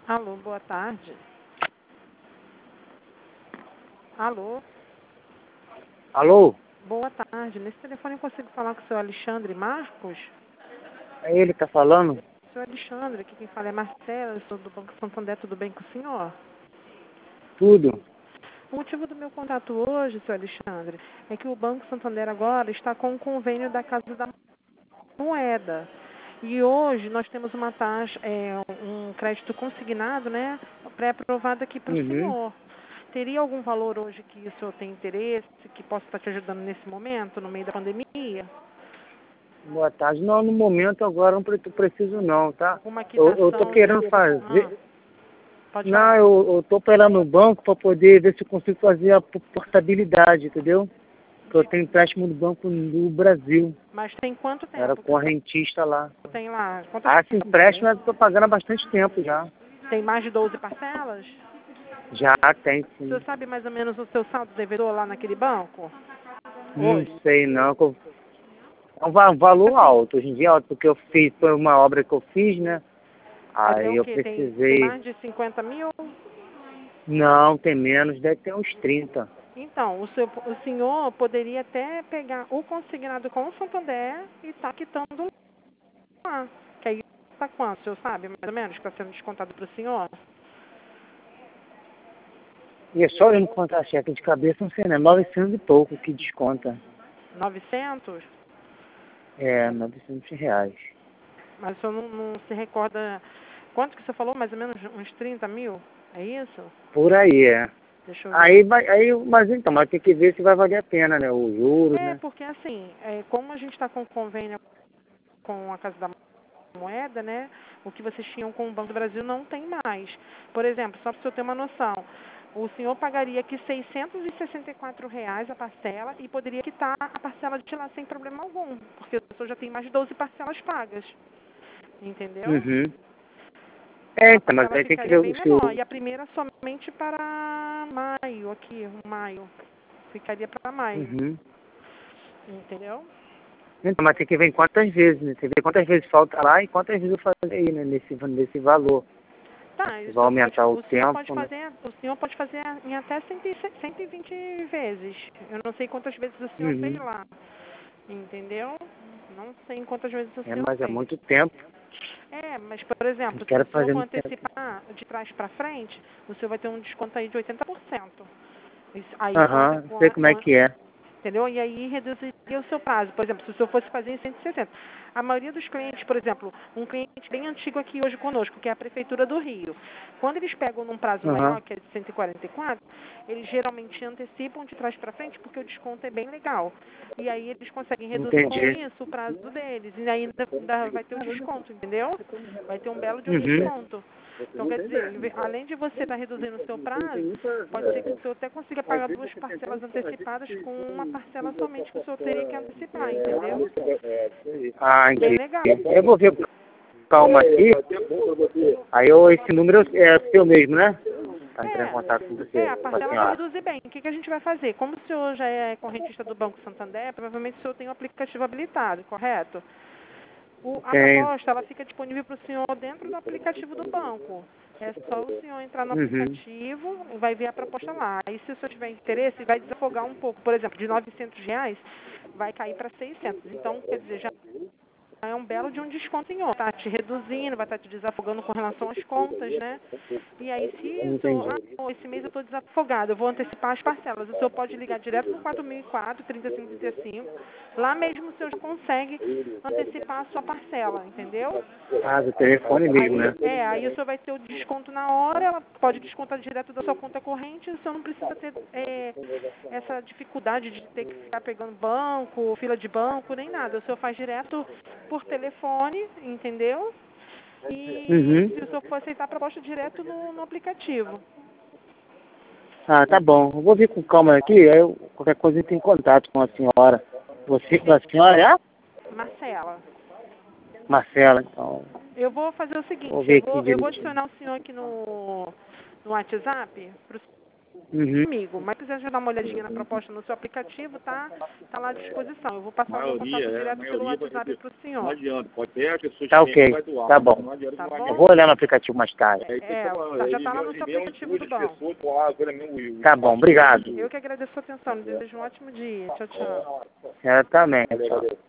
Alô, boa tarde. Alô, Alô? boa tarde. Nesse telefone eu consigo falar com o seu Alexandre Marcos? É ele que tá falando? Seu Alexandre, aqui quem fala é Marcela, eu sou do Banco Santander, tudo bem com o senhor? Tudo. O motivo do meu contato hoje, seu Alexandre, é que o Banco Santander agora está com um convênio da Casa da Moeda. E hoje nós temos uma taxa, um crédito consignado, né, pré-aprovado aqui para o Uhum. senhor. Teria algum valor hoje que o senhor tem interesse, que possa estar te ajudando nesse momento, no meio da pandemia? Boa tarde. Não, no momento agora não preciso não, tá? Alguma Eu tô quitação querendo de... fazer... pode Não, falar. eu tô pra ir lá no banco para poder ver se eu consigo fazer a portabilidade, entendeu? Porque eu tenho empréstimo do Banco do Brasil. Mas tem quanto Era tempo que o correntista lá. senhor tem lá? Esse empréstimo eu tô pagando há bastante tempo já. Tem mais de 12 parcelas? Já tem, O sim. senhor sabe mais ou menos o seu saldo devedor lá naquele banco? Não Hoje? sei não. É um valor Assim, alto. Hoje em dia é alto, porque foi uma obra que eu fiz, né? vai ter Aí o eu quê? Tem precisei... mais de 50 mil? Não, tem menos, deve ter uns 30. Então, o senhor poderia até pegar o consignado com o Santander e estar quitando lá. Que aí está quanto, o senhor sabe, mais ou menos, que está sendo descontado para o senhor? E é só eu não contar cheque de cabeça, não sei, né? 900 e pouco que desconta. 900? É, R$ 900. Mas o senhor não se recorda... Quanto que você falou? Mais ou menos uns 30 mil? É isso? Por aí, é. Deixa eu ver. Mas então, mas tem que ver se vai valer a pena, né? Os juros, É, né? porque assim, como a gente está com convênio com a Casa da Moeda, né? O que vocês tinham com o Banco do Brasil não tem mais. Por exemplo, só para o senhor ter uma noção, o senhor pagaria aqui R$ 664 a parcela e poderia quitar a parcela de lá sem problema algum, porque o senhor já tem mais de 12 parcelas pagas. Entendeu? Uhum. É, A então, mas parcela aí tem que ficaria ver bem o se o... menor. E a primeira somente para maio, aqui, maio. Ficaria para maio. Uhum. Entendeu? Então, mas tem que ver em quantas vezes, né? Tem que ver quantas vezes falta lá e quantas vezes eu fazer aí, né? Nesse valor. Tá, e Se vai aumentar o tempo, né? o senhor pode fazer em até 120 vezes. Eu não sei quantas vezes o senhor fez Uhum. lá, entendeu? Não sei em quantas vezes o É, senhor mas é fez. muito tempo. Mas por Não exemplo, se quero o senhor fazer for muito tempo. antecipar de trás para frente, o senhor vai ter um desconto aí de 80%. Aí Aham, sei como é que é. entendeu? E aí reduziria o seu prazo. Por exemplo, se o senhor fosse fazer em 160. A maioria dos clientes, por exemplo, um cliente bem antigo aqui hoje conosco, que é a Prefeitura do Rio, quando eles pegam num prazo Aham, maior, que é de 144, eles geralmente antecipam de trás para frente porque o desconto é bem legal. E aí eles conseguem reduzir com entendi. isso o prazo deles. E ainda vai ter o desconto, entendeu? Vai ter um belo de um Uhum. desconto. Então, quer dizer, além de você estar reduzindo o seu prazo, pode ser que o senhor até consiga pagar duas parcelas antecipadas com uma parcela somente que o senhor teria que antecipar, entendeu? Ah, Bem entendi. legal. Eu vou ver com calma aqui. Aí esse número é seu mesmo, né? Pra entrar em contato com você, A com a parcela vai senhora. reduzir bem. O que a gente vai fazer? Como o senhor já é correntista do Banco Santander, provavelmente o senhor tem o aplicativo habilitado, correto? A Tem. proposta, ela fica disponível para o senhor dentro do aplicativo do banco. É só o senhor entrar no Uhum. aplicativo e vai ver a proposta lá. Aí, se o senhor tiver interesse, vai desafogar um pouco. Por exemplo, de R$ 900 vai cair para 600. Então, quer dizer, já é um belo de um desconto, senhor. Tá te reduzindo, vai estar te desafogando com relação às contas, né? E aí, se o senhor, Entendi. esse mês eu estou desafogado, eu vou antecipar as parcelas. O senhor pode ligar direto no 4004, 3535. Lá mesmo o senhor já consegue antecipar a sua parcela, entendeu? Ah, do telefone mesmo, né? Aí o senhor vai ter o desconto na hora, ela pode descontar direto da sua conta corrente, o senhor não precisa ter essa dificuldade de ter que ficar pegando banco, fila de banco, nem nada. O senhor faz direto por telefone, entendeu? E Uhum. se o senhor for aceitar a proposta direto no aplicativo. Ah, tá bom. Eu vou ver com calma aqui, aí qualquer coisa eu tenho contato com a senhora. Você, com a senhora, é? Marcela, Marcela, então. eu vou fazer o Vou seguinte, ver aqui eu vou direitinho. adicionar o senhor aqui no WhatsApp, comigo. Mas se quiser dar uma olhadinha na proposta no seu aplicativo, tá lá à disposição. Eu vou passar o meu contato direto pelo WhatsApp para o senhor. Não adianta, pode ter as pessoas Tá que ok, vai doar, tá bom. Tá bom? Eu vou olhar no aplicativo mais tarde. Já tá lá no seu aplicativo do banco. Tá bom, obrigado. Eu que agradeço a sua atenção. Desejo um ótimo dia. Tchau, tchau. Eu também.